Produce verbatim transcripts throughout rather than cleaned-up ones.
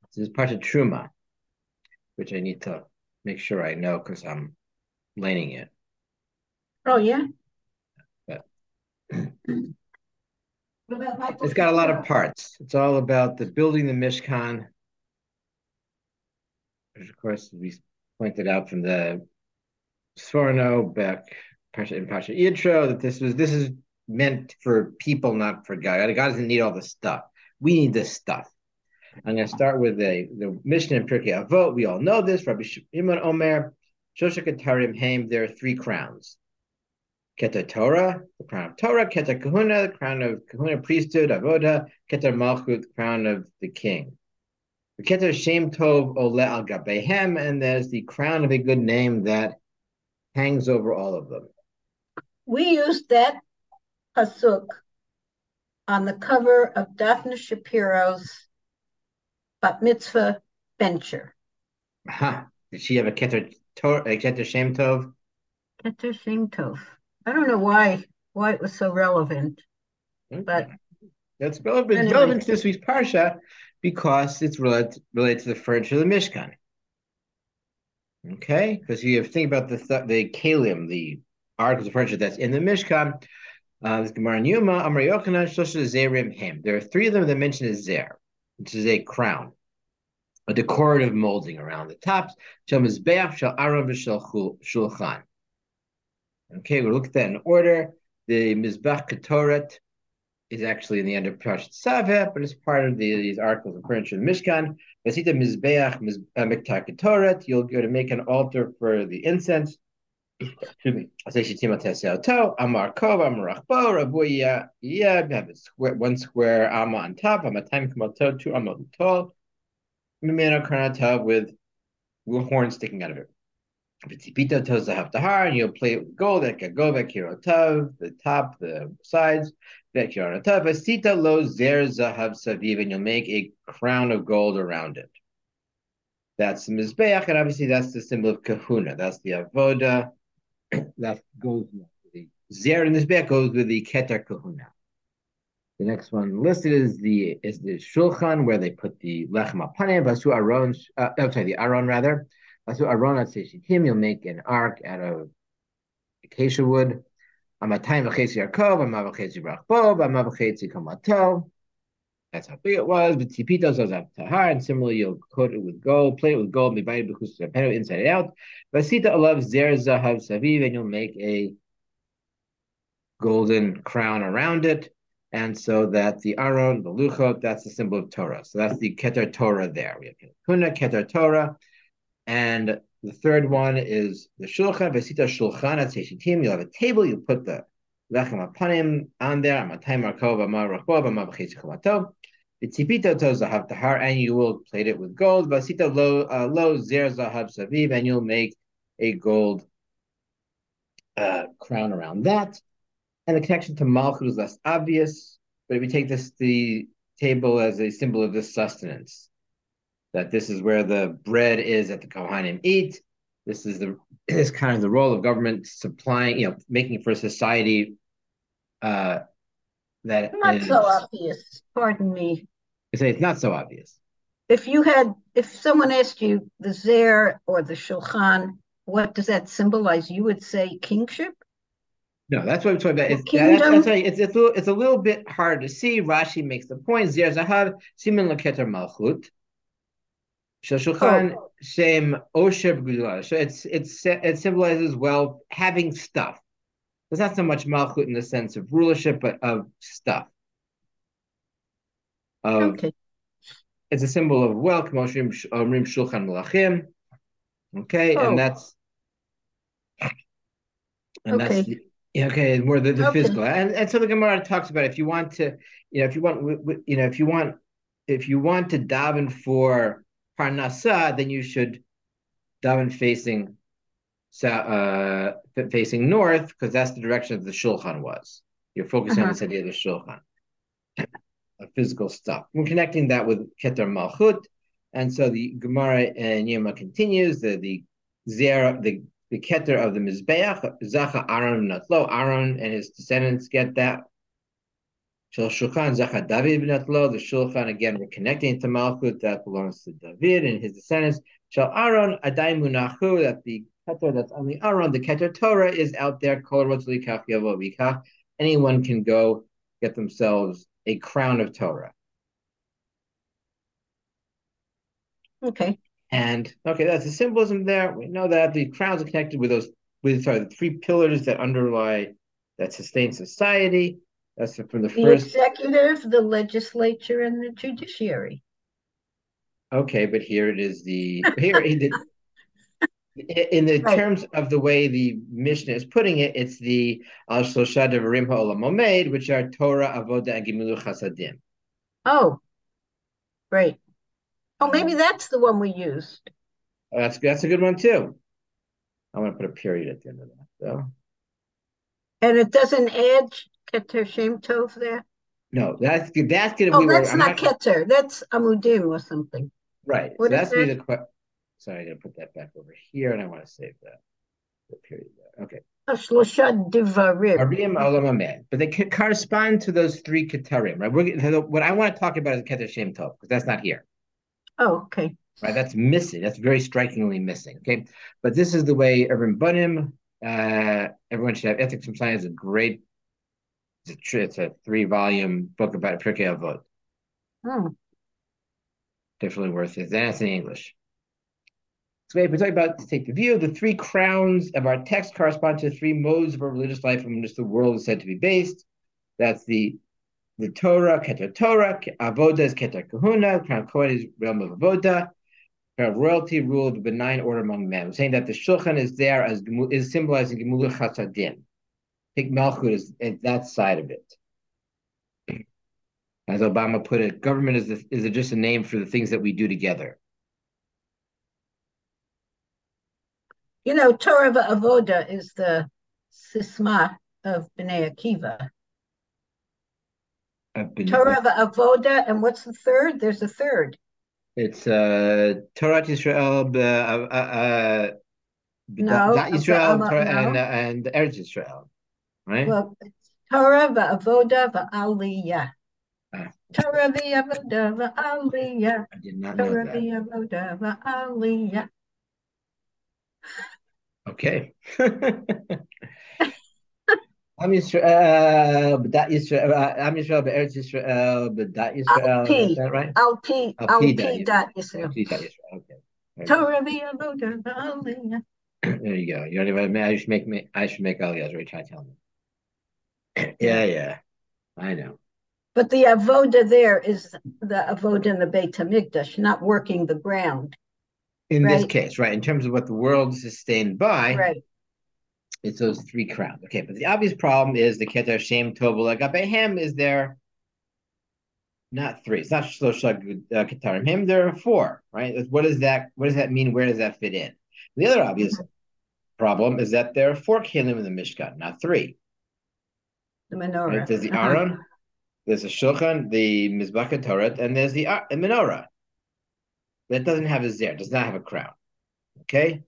This is part of Truma, which I need to make sure I know because I'm learning it. Oh, yeah. But What about Michael it's got a lot of Shapiro? parts. It's all about the building the Mishkan, which of course we pointed out from the Sforno back in Pasha Yitro that this was this is meant for people, not for God. God doesn't need all the stuff. We need this stuff. I'm going to start with the, the Mishnah in Pirkei Avot. We all know this. Rabbi Shimon Omer, Shosha Ketarim Haim. There are three crowns. Keter Torah, the crown of Torah. Keter Kahuna, the crown of Kahuna priesthood, Avoda. Keter Malchut, the crown of the king. Keter Shem Tov Ole Al Gabehem, and there's the crown of a good name that hangs over all of them. We used that pasuk on the cover of Daphne Shapiro's bat mitzvah venture. Aha. Did she have a Keter Torah, a Keter Shem Tov? Keter Shem Tov. I don't know why why it was so relevant, but Okay. That's relevant, it's anyway. relevant to this week's Parsha because it's related, related to the furniture of the Mishkan. Okay? Because you have to think about the the kalim, the articles of furniture that's in the Mishkan. Uh, this Gemara Yuma, Amar Yochanan, Shloshah Zerim Hem. There are three of them that mention as Zer, which is a crown, a decorative molding around the tops. Shel Mizbeach, Shel Aron, V'Shel Shulchan. Okay, we'll look at that in order. The Mizbach Ketoret is actually in the end of Parashat Saveh, but it's part of the, these articles of furniture in Mishkan. Vasita Mizbeach Miktar Ketoret. You'll go to make an altar for the incense. Excuse me. Amar Kov, Amar Rachbo, Rabuya, yeah, have a square, one square Amma on top, Amma time Kamato, two Amma tall, Mimano Karnatav with horns sticking out of it. V'tzipita tozahav tahar, and you'll play it with gold, ekagova kirotav, the top, the sides, vekirotav, asita lo zer zahav saviv, and you'll make a crown of gold around it. That's the mizbeach, and obviously that's the symbol of kahuna. That's the avoda. That goes with the zer in this mizbeach goes with the keter kahuna. The next one listed is the is the shulchan where they put the lechem apanim, vasu aron. Uh, oh, sorry, the aron rather. Vasu aron at seshitim. You'll make an ark out of acacia wood. Amatayim v'chesi arkov, amav v'chesi brachbo, amav v'chesi kamato. That's how big it was. But tipitos zazav tahar, and similarly, you'll coat it with gold, plate it with gold, mibayit b'chus penu inside out. Vasita alav zer zahav saviv, and you'll make a golden crown around it. And so that the Aron, the Luchot, that's the symbol of Torah. So that's the Keter Torah there. We have Kuna, Keter Torah. And the third one is the Shulchan, Vesita Shulchan at Seshitim. You'll have a table, you put the Lechem Apanim on there, Amatay Markov, Amar Rachbov, Amar B'chitz Chomato. The Tzipito to Zahav Tahar, and you will plate it with gold. Vasita Lo, uh, lo Zer Zahav Saviv, and you'll make a gold uh, crown around that. And the connection to Malchut is less obvious. But if we take this the table as a symbol of this sustenance, that this is where the bread is that the Kohanim eat. This is the is kind of the role of government supplying, you know, making for a society uh, that Not so is. obvious, pardon me. I say it's not so obvious. If you had, if someone asked you the Zer or the Shulchan, what does that symbolize? You would say kingship No, that's what I'm talking about. or It's that's that's kingdom? why it's it's a little, it's a little bit hard to see. Rashi makes the point. Zer zahav simin laketer malchut. Oh, Shashulchan shem osher b'gudula. So it's it's it symbolizes well having stuff. There's not so much malchut in the sense of rulership, but of stuff. Of okay, it's a symbol of wealth. Omrim shulchan malachim. Okay, and oh, that's and that's okay, the okay more the, the okay. physical. And and so the Gemara talks about if you want to, you know, if you want, you know, if you want, if you want to daven for parnasa, then you should daven facing uh, facing north because that's the direction that the shulchan was. You're focusing on Uh-huh. this idea of the shulchan, of physical stuff. We're connecting that with Keter Malchut, and so the Gemara and Yoma continues the the zera the the Keter of the Mizbeach Zacha Aaron Natlo Aaron and his descendants get that. Shel Shulchan Zachar David Lo, the Shulchan again, we're connecting to Malchut that belongs to David and his descendants. Shel Aaron Adai Munachu, that the Keter that's on the Aaron, the Keter Torah is out there. Kol Rotzli Kach Yavo Vikach. Anyone can go get themselves a crown of Torah. Okay. And okay, that's the symbolism there. We know that the crowns are connected with those, with sorry, the three pillars that underlie, that sustain society. That's from the The first. executive, the legislature, and the judiciary. Okay, but here it is. The here in the Right. terms of the way the Mishnah is putting it, it's the Al Shloshah Devarim Ha'olam Omed, which are Torah, Avoda, and Gemilu Chasadim. Oh, great. Oh, maybe Um, that's the one we used. that's that's a good one too. I'm going to put a period at the end of that, though. And it doesn't add Keter Shem Tov there? No, that's good. That's good if Oh, we were. that's I'm not not Keter. That's Amudim or something. right. What So is that's be that? the question. Sorry, I got to put that back over here, and I want to save that. The period there. Okay. Oh, Shlosha Devarim. Arim Olam Amed. But they correspond to those three Ketarim, right? We're, what I want to talk about is Keter Shem Tov, because that's not here. Oh, okay. Right? That's missing. That's very strikingly missing. Okay. But this is the way Irvin Bunim, uh, everyone should have ethics from science. Is a great, it's a, it's a three volume book about Pirkei Avot. Hmm. Definitely worth it. That's in English. So we're talking about, to take the view, the three crowns of our text correspond to the three modes of our religious life from which the world is said to be based. That's the the Torah, Keter Torah, Avoda is Keter Kahuna, Crown Kohen is realm of Avoda, royalty ruled the benign order among men. We're saying that the Shulchan is there as is symbolizing Gemulu Chasadim. Take Malchut as, as that side of it. As Obama put it, government is the, is just a name for the things that we do together. You know, Torah Avoda is the Sisma of Bnei Akiva. Been, Torah Avoda, and what's the third? There's a third. it's uh, Torah Israel, uh, uh, No, Dat Israel, Torah, and no. uh, and Eretz Israel, right? Well, it's Torah Avoda Va'aliyah. Ah, Torah V'Avoda Va'aliyah. I did not know Torah that. V'Avoda Va'aliyah. Okay. Am Yisrael, B'dat Yisrael, Am Yisrael, Be'eretz Yisrael, B'dat Yisrael. Is Alpi, that right? Alpi, Alpi dat Alpi Yisrael. dot Yisrael. Alpi dat Yisrael. Okay. Very good. Torah V'Avoda Va'aliyah. There you go. You don't even. I should make me. I should make Aliyah. Right? Try to tell me. Yeah, Yeah. yeah. I know. But the avoda there is the avoda in the Beit Hamikdash, not working the ground, In this right? case, right, in terms of what the world is sustained by, Right. it's those three crowns. Okay, but the obvious problem is the Keter Shem Tov Agabehem is there not three. It's not Shlosha uh, Ketarim. Him, there are four, right? What does that what does that mean? Where does that fit in? The other obvious Mhm. problem is that there are four kelim in the Mishkan, not three. The Right? menorah. There's the Uh-huh. Aaron, there's the Shulchan, the Mizbach Torah, and there's the, uh, the menorah. That doesn't have a zer, does not have a crown. Okay?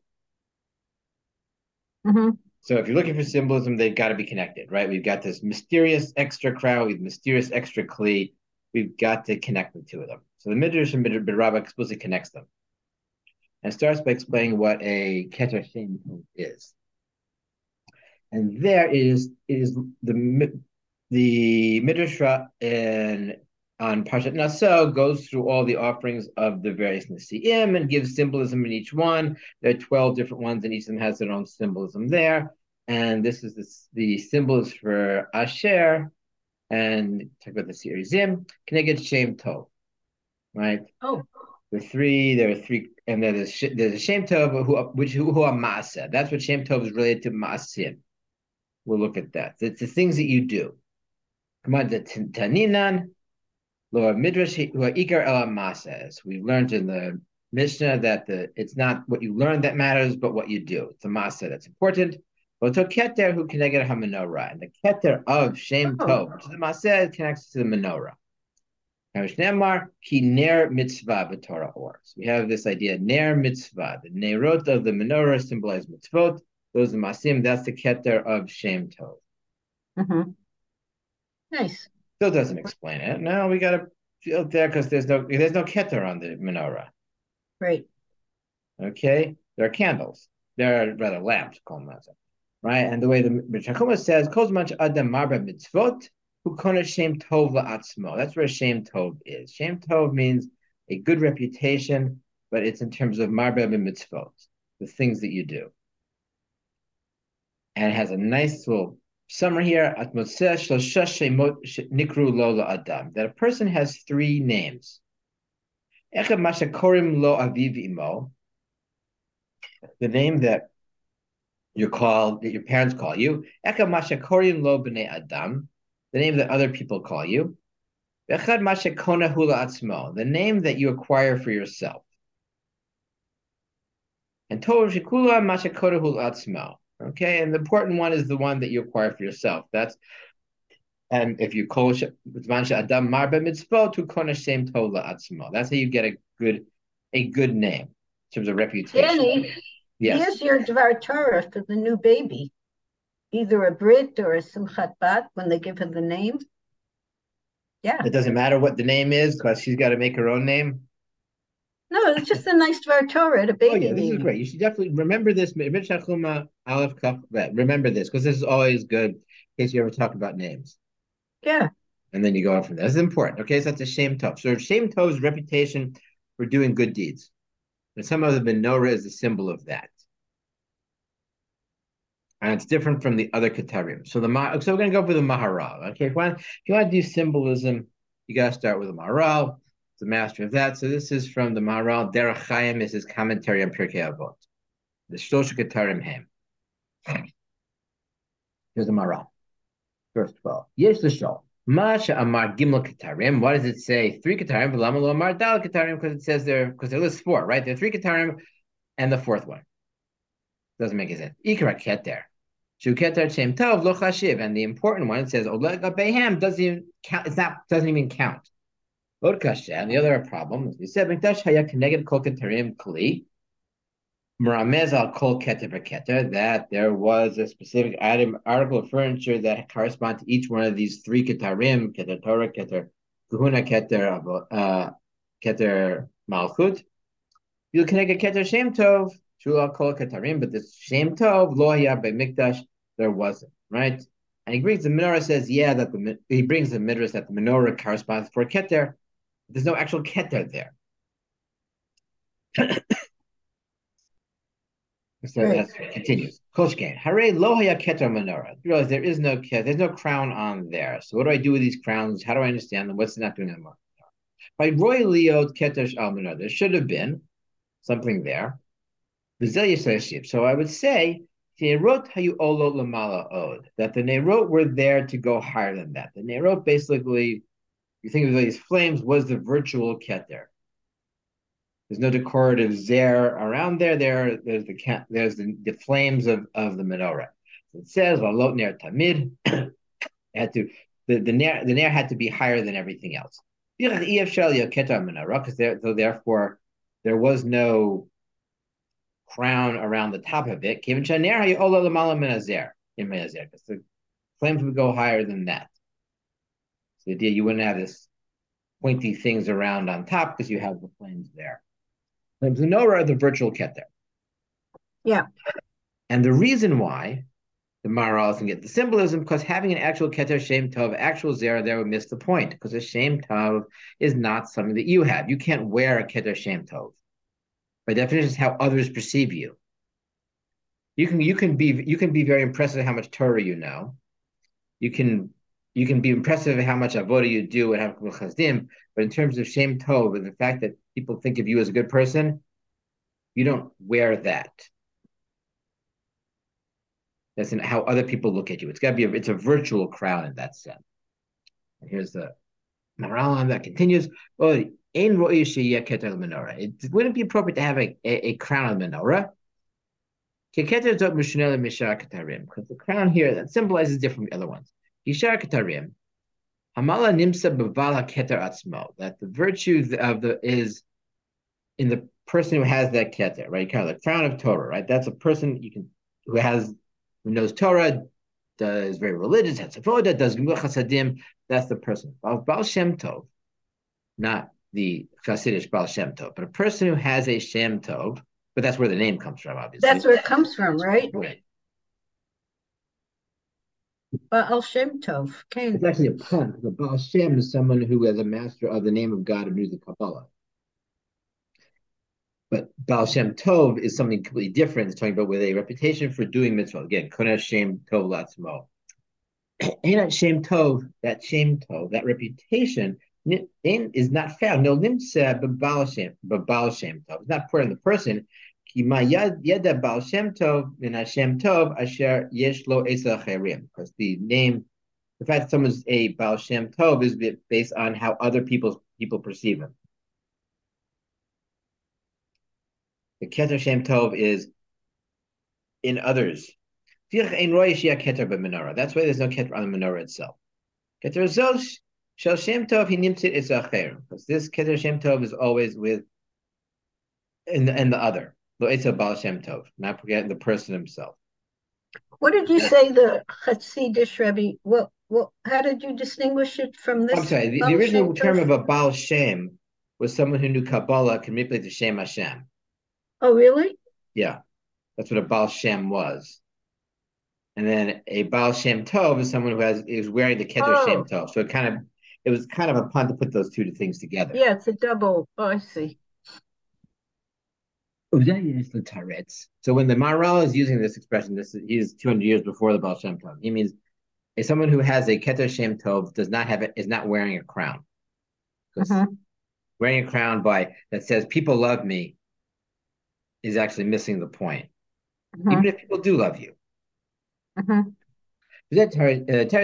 Mm-hmm. So if you're looking for symbolism, they've got to be connected, right? We've got this mysterious extra crown, we've mysterious extra kli. We've got to connect the two of them. So the Midrash and Midrash explicitly connects them and starts by explaining what a Keter Shem is. And there is is the the Midrash in on Parshat Naso goes through all the offerings of the various Nesi'im and gives symbolism in each one. There are twelve different ones, and each of them has their own symbolism there. And this is the, the symbols for Asher, and talk about the Sirizim, Keneged Shem Tov, right? Oh. The three, there are three, and there's a, there's a Shem Tov, who, which, who, who are Maaseh. That's what Shem Tov is related to Maasim. We'll look at that. It's the things that you do. Come on, the Taninan, Lord Midrash, who are Ikar El Maaseh. We've learned in the Mishnah that the it's not what you learn that matters, but what you do. It's the Maaseh that's important. Oto Keter who connected HaMenorah. And the Keter of Shem Oh. Tov, which is the Maaseh, connects to the Menorah. Nemar ki ner mitzvah b'Torah or. So we have this idea ner mitzvah. The nerot of the menorah symbolize mitzvot. Those are masim. That's the keter of Shem Tov. Mm-hmm. Nice. Still doesn't explain it. No, we got to feel there because there's no there's no keter on the menorah. Right. Okay, there are candles. There are rather lamps, right? And the way the Mishnah says, "Kozman adam marba mitzvot who kona shem tov la'atzmo." That's where shem tov is. Shem tov means a good reputation, but it's in terms of marba mitzvot, the things that you do. And it has a nice little summary here. That a person has three names. The name that you're called, that your parents call you. The name that other people call you. The name that you acquire for yourself. And okay, and the important one is the one that you acquire for yourself. That's and if you call Adam Marba Mitzvot to Kona Shem Tola Atzmo. That's how you get a good a good name in terms of reputation. Danny, yes. Here's your Dvar Torah for the new baby. Either a Brit or a Simchat Bat when they give her the name. Yeah. It doesn't matter what the name is because she's got to make her own name. No, it's just a nice Dvar Torah, a baby. Oh yeah, this name. Is great. You should definitely remember this. Remember this because this is always good in case you ever talk about names. Yeah. And then you go on from there. This is important. Okay, so that's a Shem Tov. So Shem Tov's reputation for doing good deeds. And some of the menorah is a symbol of that. And it's different from the other Ketarim. So the so we're going to go for the Maharal. Okay, if you, want, if you want to do symbolism, you got to start with the Maharal. The master of that. So this is from the Maharal. Derech Chaim is his commentary on Pirkei Avot. The Shlosh Ketarim Hem. Here's the Maharal. Verse twelve. Yes, the Shol. Masha Amar Gimel Ketarim. What does it say? Three Ketarim. V'lama lo Amar Dal Ketarim because it says there because there lists four, right? There are three Ketarim and the fourth one. Doesn't make any sense. Ikra Keter. Shu Keter Shem Tov Lo Chashiv. And the important one it says Oleg Abehem doesn't even count. It's not doesn't even count. And the other problem, as we said, Mikdash Haya Keneged Kol Ketarim Kli. Meramez al Kol Keter V'Keter, that there was a specific item, article of furniture that correspond to each one of these three Ketarim, Keter Torah, Keter Kahuna, Keter, uh, Keter Malchut. You can Keneged Keter Shem Tov, Shul al Kol Ketarim, but this Shem Tov, Lo Haya Mikdash, there wasn't, right? And he brings the menorah says, yeah, that the he brings the midrash that the menorah corresponds for Keter. There's no actual keter there. So right. That continues. Koshkein. Hare lo haya keter menorah. You realize there is no keter, there's no crown on there. So what do I do with these crowns? How do I understand them? What's not doing them? By Roy Leod keter al menorah, there should have been something there. So I would say that the Neirot were there to go higher than that. The Neirot basically, you think of these flames, was the virtual keter. There's no decorative zer around there. There, there's the there's the, the flames of, of the menorah. So it says valot ner tamid. Had to the the ner the ner had to be higher than everything else. Because there, so therefore there was no crown around the top of it. Because the flames would go higher than that. So the idea you wouldn't have this pointy things around on top because you have the flames there. The menorah, the virtual keter. Yeah. And the reason why the Maharal doesn't get the symbolism, because having an actual keter shem tov, actual zera there would miss the point, because a shem tov is not something that you have. You can't wear a keter shem tov. By definition, it's how others perceive you. You can you can be you can be very impressive at how much Torah you know. You can you can be impressive at how much avodah you do and how chazdim, but in terms of shem tov and the fact that people think of you as a good person, you don't wear that. That's how other people look at you. It's got to be a, it's a virtual crown in that sense. And here's the Maharal on that continues. Well, it wouldn't be appropriate to have a, a, a crown on the menorah. Because the crown here that symbolizes different from the other ones. That the virtue of the is in the person who has that keter, right? Kind of the crown of Torah, right? That's a person you can who has who knows Torah, does very religious, has avodah, does gemilut chasadim. That's the person. Baal, Baal Shem Tov, not the Hasidic Baal Shem Tov, but a person who has a Shem Tov, but that's where the name comes from, obviously. That's where it comes from, right? Right. Baal Shem Tov. Okay. It's actually a pun. The Baal Shem is someone who is a master of the name of God and music Kabbalah. But Baal Shem Tov is something completely different. It's talking about with a reputation for doing mitzvah. Again, Koneh Shem Tov Latzmo. Ain't Shem Tov, that Shem Tov, that reputation is not found. No nimsa b'Baal Shem, b'Baal Shem Tov. It's not part of the person. Yada Baal Shem Tov min Hashem Tov asher yesh lo esa cherim. Because the name, the fact that someone's a Baal Shem Tov is based on how other people people perceive him. The Keter Shem Tov is in others. That's why there's no Keter on the menorah itself. Keter Zosh Shel Shem Tov he nimtzit is acher, because this Keter Shem Tov is always with in the, in the other. Lo Eitzel Baal Shem Tov, not forgetting the person himself. What did you That's, say the Hasidic Rebbe? Well, well, how did you distinguish it from this? I'm sorry. The, the original term of a Baal Shem was someone who knew Kabbalah, can manipulate the Shem Hashem. Oh, really? Yeah, that's what a Baal Shem was. And then a Baal Shem Tov is someone who has is wearing the Keter oh. Shem Tov. So it kind of it was kind of a pun to put those two things together. Yeah, it's a double. Oh, I see. So when the Maharal is using this expression, this is, he's two hundred years before the Baal Shem Tov. He means a someone who has a Keter Shem Tov does not have it is not wearing a crown. Mm-hmm. Wearing a crown by that says people love me is actually missing the point. Mm-hmm. Even if people do love you. Mm-hmm. That's why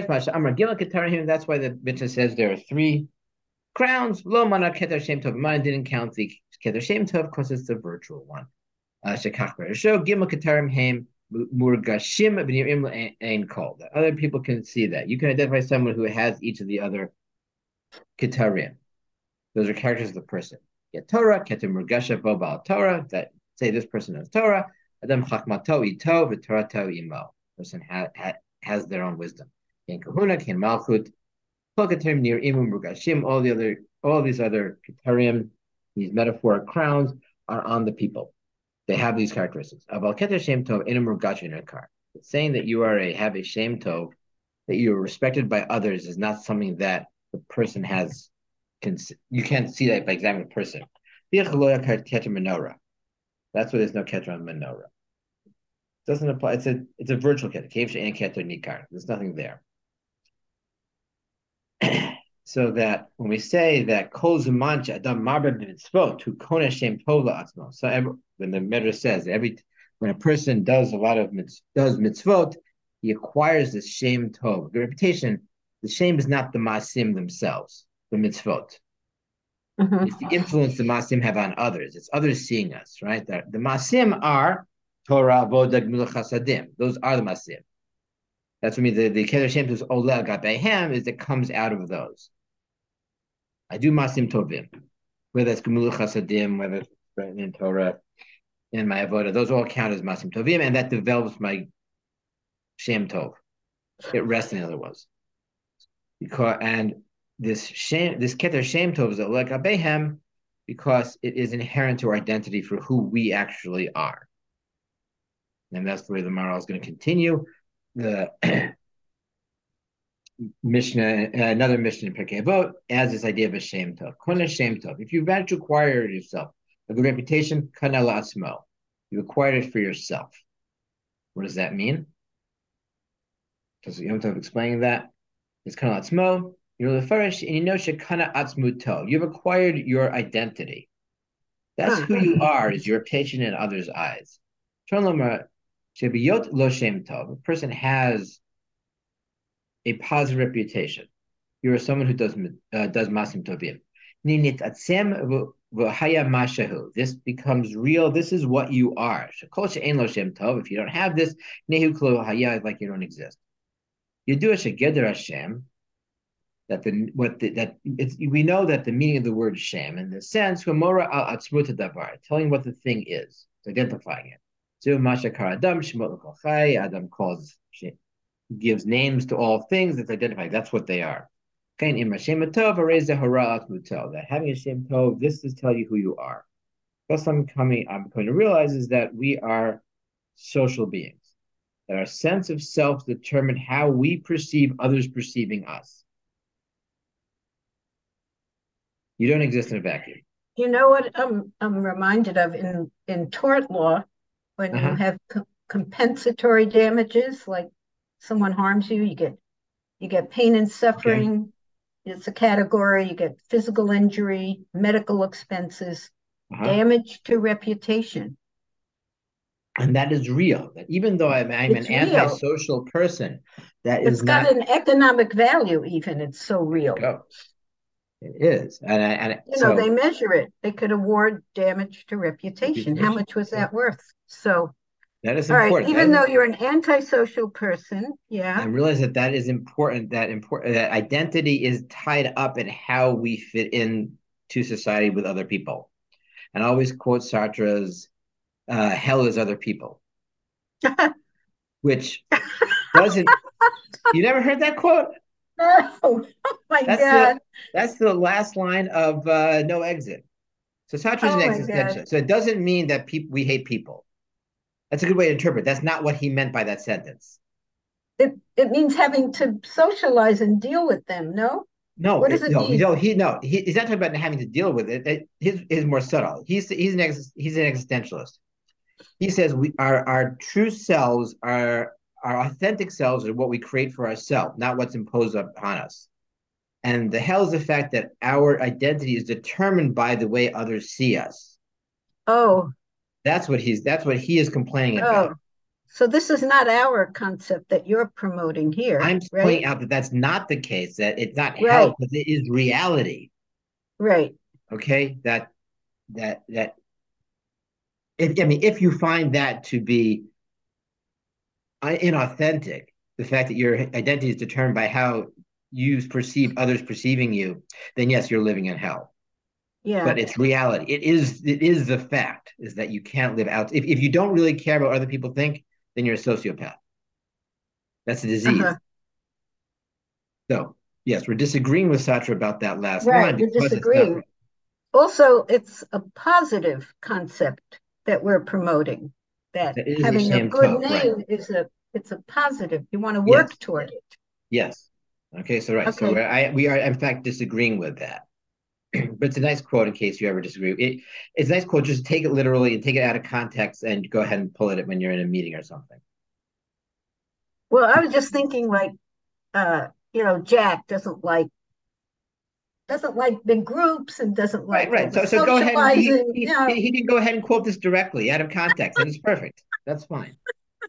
the Mishnah says there are three crowns. Lo mana Keter Shem Tov. Mine didn't count the Keter Shem Tov because it's the virtual one. Shekach Show Gimel Ketarim Haim Murgashim B'Nirim Ein Kol. Other people can see that. You can identify someone who has each of the other Ketarim. Those are characters of the person. Get Torah, Keter Murgasha Bobal Torah. That say this person has Torah. Adam Chachmato Ito V'Torato Imo. Person ha, ha, has their own wisdom. In Kahuna, Kin Malchut, Ketarim near Imu Murgashim. All the other, all these other Ketarim, these metaphoric crowns, are on the people. They have these characteristics. Aval Keter Shem Tov Inu Murgashin Ekar. Saying that you are a have a Shem Tov, that you are respected by others, is not something that the person has. Can, you can't see that by examining the person. That's why there's no Keter on the menorah. Doesn't apply. It's a it's a virtual keter. Cave and keter nikar. There's nothing there. So that when we say that kol zumancha adam marba b'mitzvot to kona shem tov la'atzmo. So every, when the Medrash says every when a person does a lot of mitz, does mitzvot, he acquires this shem tov. The reputation. The shame is not the masim themselves. The mitzvot. Mm-hmm. It's the influence the masim have on others. It's others seeing us, right? The, the masim are Torah, Voda, Gemilah Chasadim. Those are the masim. That's what I mean. The the Keter Shem Tov Oleh Gabehem is that comes out of those. I do masim tovim, whether it's Gemilah Chasadim, whether it's written in Torah, in my avoda. Those all count as masim tovim, and that develops my Shem Tov. It rests, in other words. Because and this shame, this Keter Shem Tov is Oleh Gabehem because it is inherent to our identity for who we actually are. And that's the way the Maharal is going to continue. The Mishnah, another Mishnah in Pirkei Avot, as this idea of a Shem Tov. Kona Shem Tov. If you manage to acquire yourself a good reputation, kana la'atzmo. You acquired it for yourself. What does that mean? Does Yom Tov explaining that? It's kana la'atzmo. You're the first, and you know shekana atzmuto. You've acquired your identity. That's who you are, is your reputation in others' eyes. Shebiyot lo shem tov. A person has a positive reputation. You are someone who does uh, does masim tovim. Ninit atzem v'haya mashahu. This becomes real. This is what you are. Shekol she'en lo shem tov. If you don't have this, nehu klo haya, like you don't exist. You do a shegeder Hashem. That the what the, that it's we know that the meaning of the word shem in the sense humora al atzmut davar, telling what the thing is, it's identifying it. So Mashakar Adam Shemot L'Kolchai, Adam calls gives names to all things that's identified. That's what they are. That having a Shem Tov, this is tell you who you are. That's I'm coming, I'm going to realize is that we are social beings. That our sense of self determine how we perceive others perceiving us. You don't exist in a vacuum. You know what I'm, I'm reminded of in, in tort law, when uh-huh. you have co- compensatory damages, like someone harms you, you get you get pain and suffering. Okay. It's a category. You get physical injury, medical expenses, uh-huh. damage to reputation. And that is real. That even though I'm, I'm an real. antisocial person, that it's is got not... an economic value. Even it's so real. Go. It is, and I, and you so, know they measure it. They could award damage to reputation. reputation. How much was that yeah. worth? So that is all important. Right. Even that though is, you're an antisocial person, yeah, I realize that that is important. That important that identity is tied up in how we fit in to society with other people. And I always quote Sartre's uh, "Hell is other people," which doesn't. You never heard that quote? No. Oh my that's God. The, that's the last line of uh, No Exit. So Sartre's oh an existentialist. So it doesn't mean that people we hate people. That's a good way to interpret. That's not what he meant by that sentence. It it means having to socialize and deal with them. No. No. What does it, it no, mean? No. He no. He, he's not talking about having to deal with it. it his is more subtle. He's he's an ex, he's an existentialist. He says we our our true selves are our authentic selves are what we create for ourselves, not what's imposed upon us. And the hell is the fact that our identity is determined by the way others see us. Oh, that's what he's that's what he is complaining oh. about. So this is not our concept that you're promoting here. I'm right? pointing out that that's not the case. That it's not right. hell, but it is reality. Right. Okay. That that that. If, I mean, if you find that to be inauthentic, the fact that your identity is determined by how you perceive others perceiving you, then yes, you're living in hell. Yeah. But it's reality. It is it is the fact is that you can't live out. If, if you don't really care about what other people think, then you're a sociopath. That's a disease. Uh-huh. So yes, we're disagreeing with Sartre about that last right, line. We're disagreeing. It's not... Also, it's a positive concept that we're promoting. That, that having a good tough, name right. is a it's a positive. You want to work yes. toward it. Yes. Okay. So right. Okay. So we're, I, we are in fact disagreeing with that. But it's a nice quote in case you ever disagree. It, it's a nice quote. Just take it literally and take it out of context and go ahead and pull it when you're in a meeting or something. Well, I was just thinking like, uh, you know, Jack doesn't like doesn't like big groups and doesn't like right, right. So, so go ahead. And he, he, you know. he can go ahead and quote this directly out of context, and it's perfect. That's fine.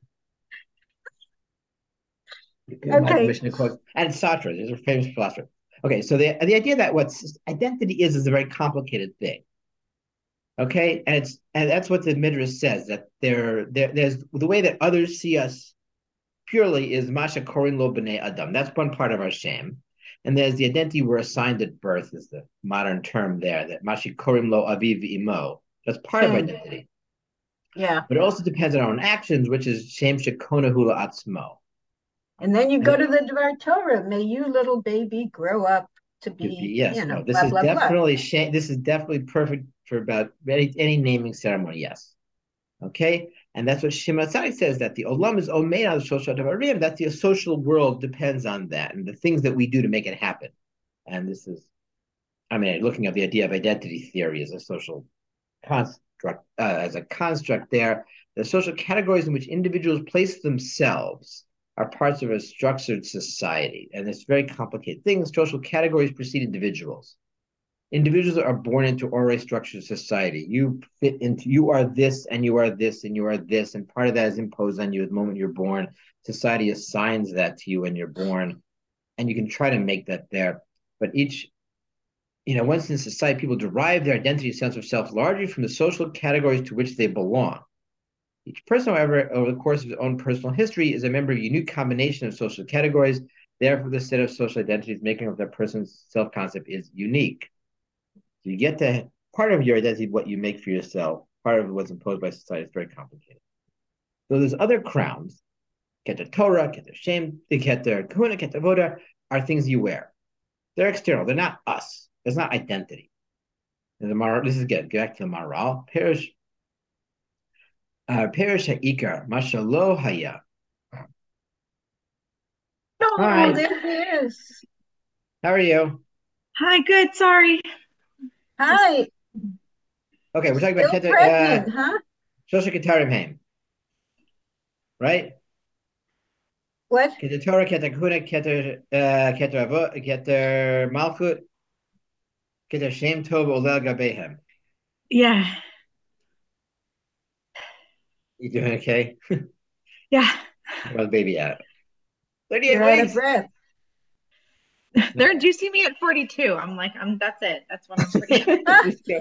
Okay. My permission to quote, and Sartre is a famous philosopher. Okay, so the the idea that what identity is is a very complicated thing. Okay, and it's and that's what the Midrash says that there there there's the way that others see us purely is Masha Korin Lo B'nei Adam. That's one part of our shame. And there's the identity we're assigned at birth, is the modern term there, that Mashi Korim Lo Aviv Imo. That's part shame. Of identity. Yeah. But it also depends on our own actions, which is Shem Shekona Hula Atzmo. And then you go to the Dvar Torah, may you little baby grow up to be, to be yes, you know, no, this blah, is blah, definitely blah. Shame, this is definitely perfect for about any, any naming ceremony, yes. Okay, and that's what Shimon Tzadik says, that the olam is omein al shlosh hadavarim, that the social world depends on that and the things that we do to make it happen. And this is, I mean, looking at the idea of identity theory as a social construct, uh, as a construct there, the social categories in which individuals place themselves are parts of a structured society. And it's very complicated things. Social categories precede individuals. Individuals are born into already structured society. You fit into, you are this and you are this and you are this. And part of that is imposed on you at the moment you're born. Society assigns that to you when you're born. And you can try to make that there. But each, you know, once in society, people derive their identity sense of self largely from the social categories to which they belong. Each person, however, over the course of his own personal history, is a member of a unique combination of social categories. Therefore, the set of social identities making up that person's self-concept is unique. So you get to part of your identity, what you make for yourself, part of what's imposed by society is very complicated. So there's other crowns, Keter Torah, Keter Shem, Keter Kahuna, Keter Voda, are things you wear. They're external. They're not us. It's not identity. And the Mar. This is good. Go back to the Maral. Perish. Uh, Perish ha'ikar. Mashalo haya. Oh, Hi. there he is. How are you? Hi, good. Sorry. Just Hi. Okay, we're talking about Still Keter. Uh, pregnant, huh? Shosha Ketarim Haim, right? What? Keter Torah, Keter Kuna, Keter uh, Keter Avot, Keter Malchut, Keter Shem Tov Olel Gabehem. yeah. You doing okay? Yeah. Well, baby out. thirty-eight You're out of weeks. breath. They're inducing me at forty-two. I'm like, I'm that's it. That's when I'm pretty. Just go.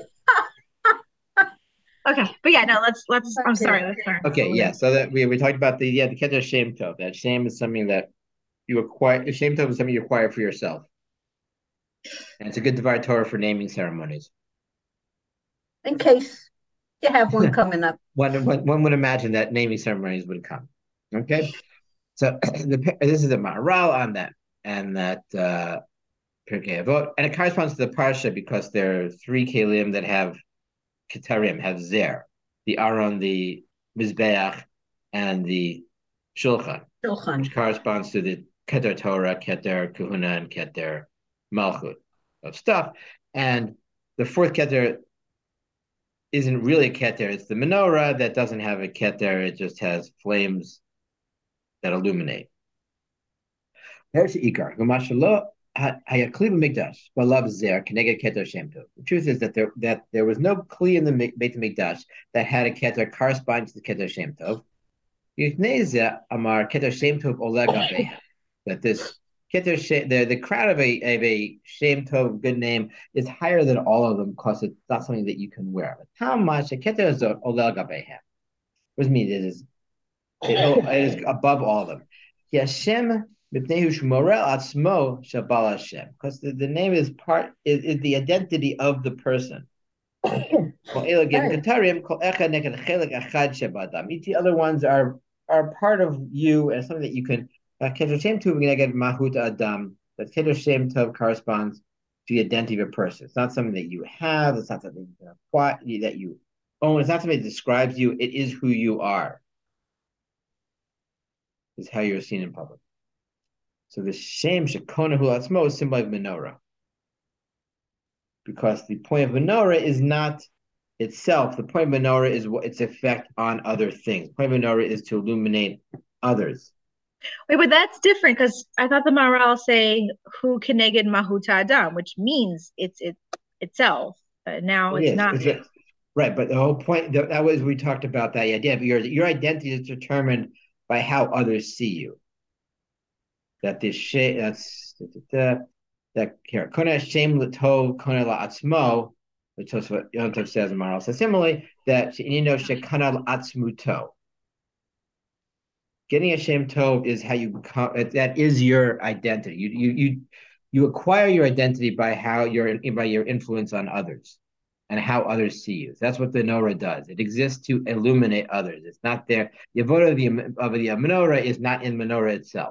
Okay. But yeah, no, let's let's I'm Okay. sorry, let's learn. Okay, yeah. So that we we talked about the yeah the Keter Shem Tov. That shame is something that you acquire. Shem Tov is something you acquire for yourself, and it's a good Devar Torah for naming ceremonies. In case you have one coming up. one, one one would imagine that naming ceremonies would come. Okay, so the, this is the Maharal on that, and that uh, Pirkei Avot, and it corresponds to the parsha because there are three kelim that have ketarim, have zer, the Aron, the Mizbeach, and the Shulchan, Shulchan. which corresponds to the Keter Torah, Keter Kahuna, and Keter Malchut of stuff. And the fourth Keter isn't really a Keter, it's the menorah that doesn't have a Keter, it just has flames that illuminate. The truth is that there that there was no kli in the Beit Hamikdash that had a keter corresponding to the keter Shem Tov. Amar keter Shem Tov oleg abeha. That this keter Shem, the the crown of a of a Shem Tov, good name, is higher than all of them because it's not something that you can wear. But how much a keter is oleg abeha? What does it mean? It is it, oh, it is above all of them. Yashem because the, the name is part is, is the identity of the person. The other ones are are part of you and something that you can. Keter Shem Tov Neged Mahut Adam. That Keter Shem Tov corresponds to the identity of a person. It's not something that you have. It's not something you can acquire, that you own. It's not something that describes you. It is who you are. It's how you're seen in public. So the Shem Shekona Hu Atzmo is symbol of menorah. Because the point of menorah is not itself. The point of menorah is what its effect on other things. The point of menorah is to illuminate others. Wait, but that's different because I thought the Maharal saying who keneged Mahuta Adam, which means it's it itself. But now It it's is. not. It's a, right, but the whole point that, that was we talked about that idea. But your your identity is determined by how others see you. That this shame that's that here kona shem l'tov kona la'atzmo, which is what Yom Tov says in Maral. So similarly, that you know shekana la'atzmuto. Getting a shem tov is how you become. That is your identity. You you you you acquire your identity by how your by your influence on others, and how others see you. That's what the menorah does. It exists to illuminate others. It's not there. The avodah of the of the menorah is not in menorah itself.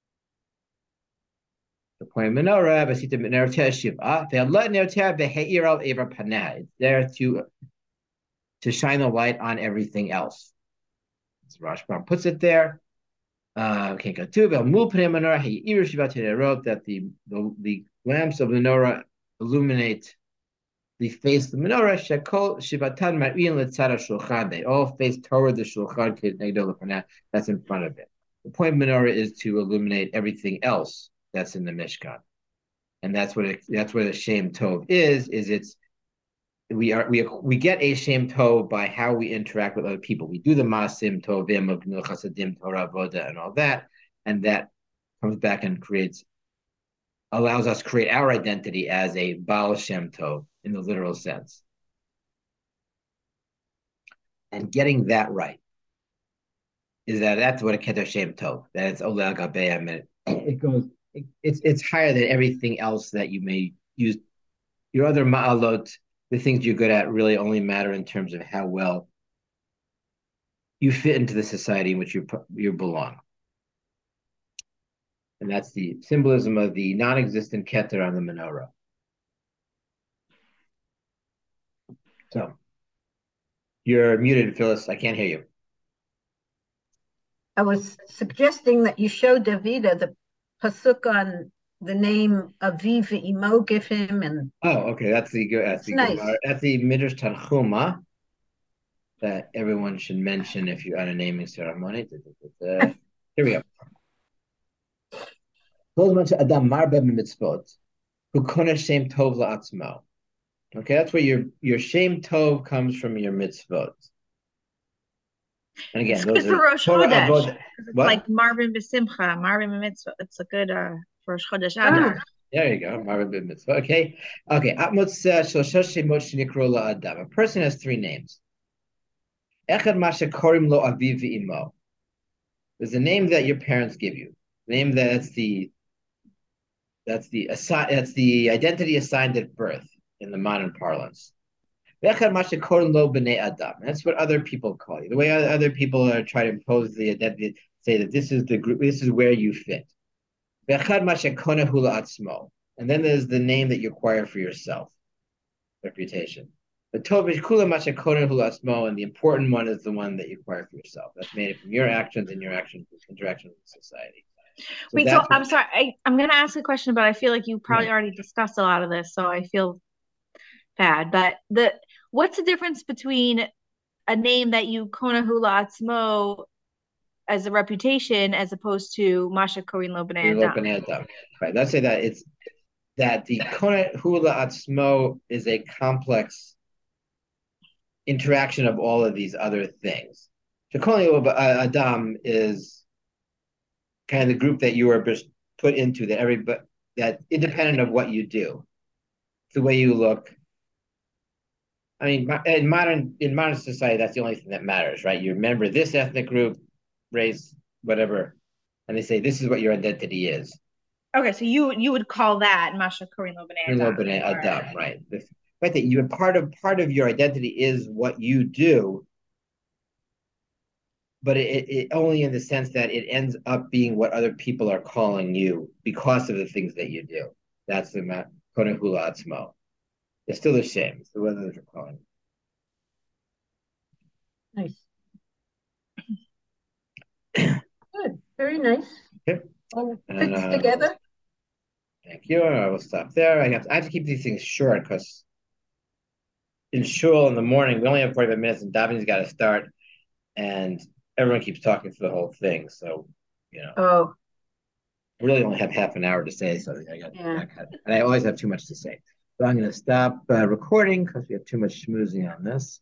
The point of menorah, Vasita menorah teshiva, ve'alot neoter ve'heir al ever paneh. It's there to to shine the light on everything else. As Rashbam puts it there. Uh, okay, katuv mul panei menorah he'ir shivat wrote that the, the the lamps of the menorah illuminate the face of the menorah. Shekol shivatan mar'in letzara shulchan. They all face toward the shulchan k'negdo lefanah. That's in front of it. The point of menorah is to illuminate everything else that's in the Mishkan, and that's what it, that's where the Shem Tov is. Is it's we are we we get a Shem Tov by how we interact with other people. We do the Masim Tovim of Gmil Chasadim Torah Voda and all that, and that comes back and creates allows us to create our identity as a Baal Shem Tov in the literal sense. And getting that right is that that's what a Keter Shem Tov. That it's Oleg Gabeim, and it goes. It, it's it's higher than everything else that you may use. Your other ma'alot, the things you're good at, really only matter in terms of how well you fit into the society in which you you belong. And that's the symbolism of the non-existent Keter on the menorah. So you're muted, Phyllis. I can't hear you. I was suggesting that you show Davida the pasuk on the name Aviv Imo, give him, and oh, okay, that's the that's the nice. that's the Midrash Tanchuma that everyone should mention if you're at a naming ceremony. Here we go. Adam marbe mitzvot, who konesh shem tov la'atzmo. Okay, that's where your your shem tov comes from, your mitzvot. And again, it's those good are for Rosh Torah Chodesh. Avod. It's What? like Marvin B'Simcha, Marvin B'Mitzvah. It's a good uh, for Rosh Chodesh Adar. Ah, there you go, Marvin B'Mitzvah. Okay, okay. A person has three names. Echad masha korim lo aviv v'imo. There's a name that your parents give you. Name that's the that's the assi- that's the identity assigned at birth in the modern parlance. Echad masha korim lo b'nei adam. That's what other people call you. The way other people are trying to impose the identity, say that this is the group, this is where you fit. Echad masha konehu la'atzmo. And then there's the name that you acquire for yourself, reputation. The Tovish Kula Masha Konehu Asmo, and the important one is the one that you acquire for yourself. That's made from your actions and your actions, interaction with society. So Wait, so I'm sorry. I, I'm going to ask a question, but I feel like you probably right. already discussed a lot of this, so I feel bad. But the what's the difference between a name that you Konehu Asmo as a reputation as opposed to Masha Korin Lo B'nai Adam? Right. Let's say that it's that the Konehu Asmo is a complex interaction of all of these other things. Shekoli Adam is kind of the group that you are put into, that every that independent of what you do, the way you look. I mean, in modern in modern society, that's the only thing that matters, right? You remember this ethnic group, race, whatever, and they say this is what your identity is. Okay, so you you would call that Masha Korin Lo B'nai Adam, right? The fact that you part of part of your identity is what you do, but it, it only in the sense that it ends up being what other people are calling you because of the things that you do. That's the Konehula Atzmo. It's still the same. It's the way that they're calling. Nice. Good. Very nice. Okay. All fits uh, together. Thank you. I will stop there. I have to, I have to keep these things short because in shul in the morning, we only have forty-five minutes and davening's got to start, and everyone keeps talking for the whole thing. So, you know, oh, I really only have half an hour to say, so I got yeah. And I always have too much to say. So I'm going to stop uh, recording because we have too much schmoozing on this.